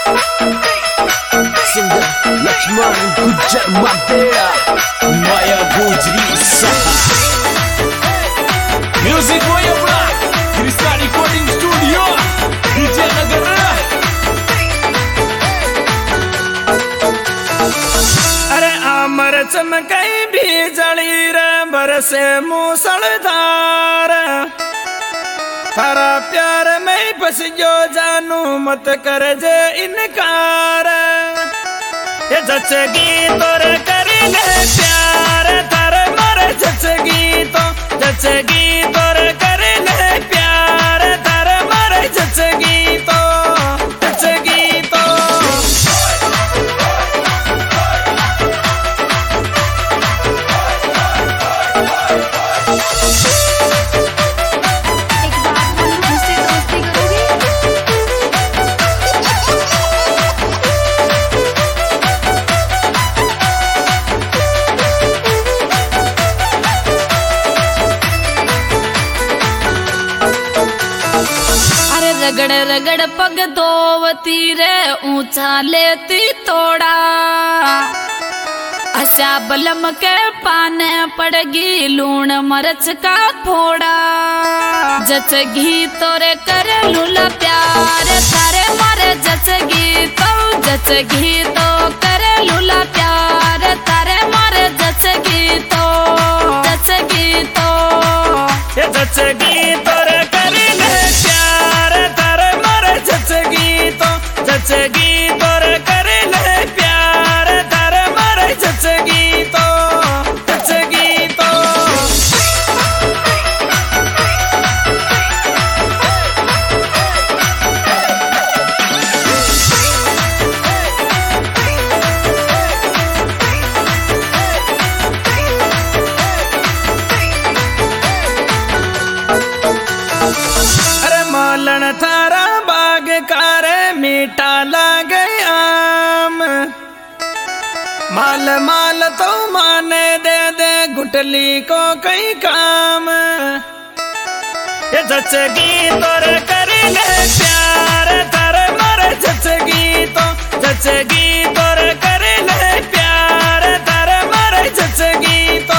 Singer Lakshman Gujar Mapera Maya Gujri Saha Music Maya Black Krista Recording Studio DJ Nagara अरे आमर चमकई भी जली रे बरसे मूसलधार थारा प्यार में फंस जो जानू मत कर जे इनकार ये जचगी तोर कर ले प्यार थारे मर जचगी तोर कर ले प्यार थारे मर जचगी तो रगड़ रगड़ पग धोवती रे ऊंचा लेती तोड़ा आशा बलम के पाने पड़गी लूण मरच का फोड़ा जचगी तोरे कर लूला प्यार थारे मारे जचगी तो कर लूला प्यार थारे मारे जचगी तो ये जचगी तोरे कर ले प्यार थारे मारे जचगी तोर कर ले प्यार थारे मारे जचगी तो अरे मालन थारा बाग कारे मीठा लागे आम माल माल तो माने दे गुटली को कई काम ये जचगी तोर कर ले प्यार थारे मर जचगी तोर कर ले प्यार थारे मर जचगी तो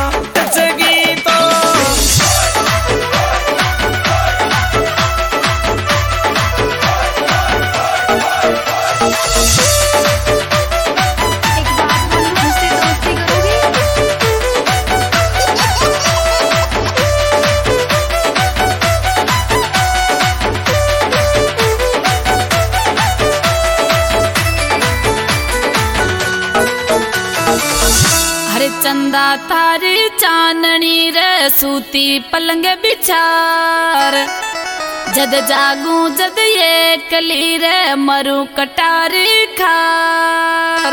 चंदा थारी चांदनी रे सूती पलंग बिचार जद जागू जद ये कली रे मरु कटारी खार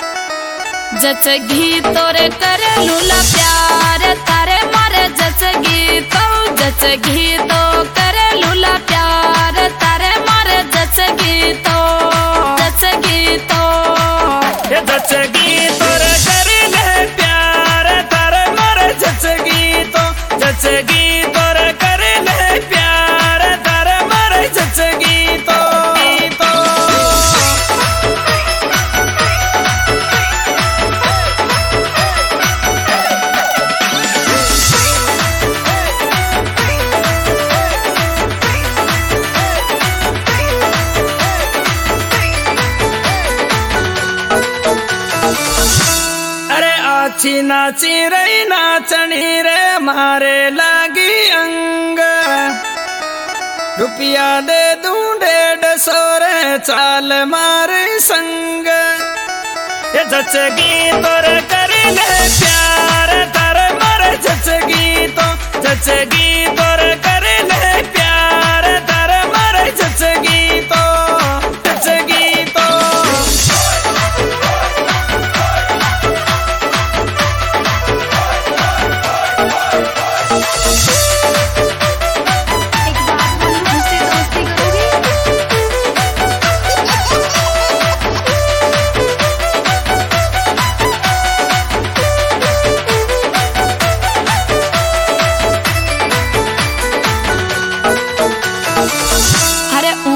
जचगी तोरे कर लूला प्यार थारे मारे जचगी तो कर लूला प्यार थारे मारे जचगी तो ये जचगी तोरे कर ले प्यार थारे मारे जचगी तोर कर ले प्यार थारे मारे जचगी तो नाची नाची रे नाचनी रे मारे लागी अंग रुपया दे दूं 150 रे चाल मारे संग ये जचगी तोर कर ले प्यार थारे मारे जचगी तोर कर ले प्यार थारे मारे जचगी तो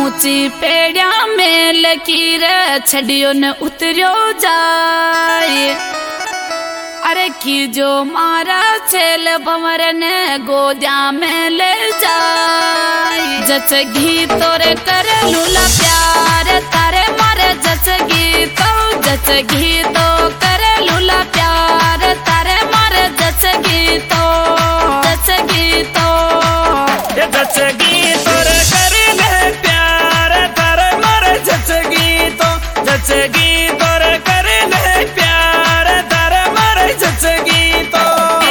ऊंची पेड़िया में लकीर छड़ियो न उतरियो जाए। अरे की जो मारा छेल भंवर ने गोदिया में ले जाए। जचगी तोरे करे लूला प्यार तारे मारे जचगी तो करे लूला प्यार तारे मारे जचगी तो जचगी तोरे करे ले प्यार तारे मारे जचगी तोरे करे ले प्यार तारे मारे जचगी तो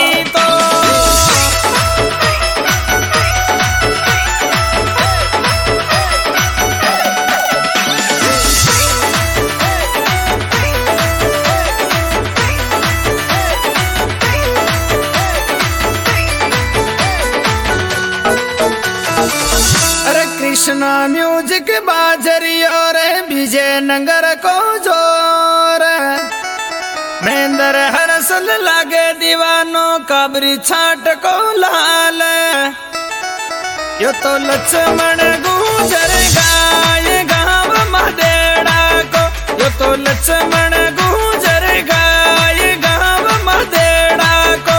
कृष्णा म्यूजिक बाजरी और विजयनगर को जोर महेंद्र हरसल लागे दीवानों काबरी छाट को लाल। यो तो लक्ष्मण गुजर गाय गाँव मदेड़ा को। यो तो लक्ष्मण गुजर गाय गाँव मदेड़ा को।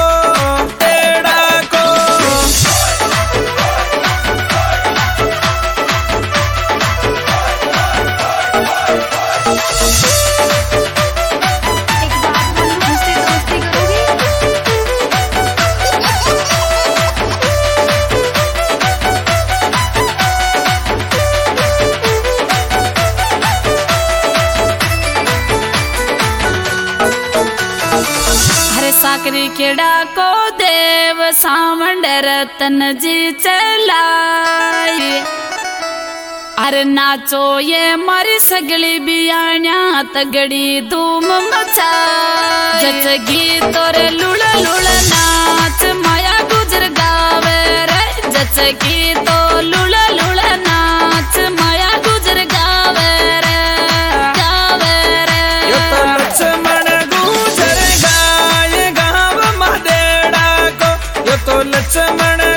साकरी केड़ा को देव सावंड रतन जी चलाई। अरे नाचो ये मारी सगली बियाणिया तगड़ी धूम मचा। जचगी तोरे लुड़ नाच माया गुजर गावे रे। जचगी तो लुड़ नाच माया गुजर गावे रे। लक्ष्मण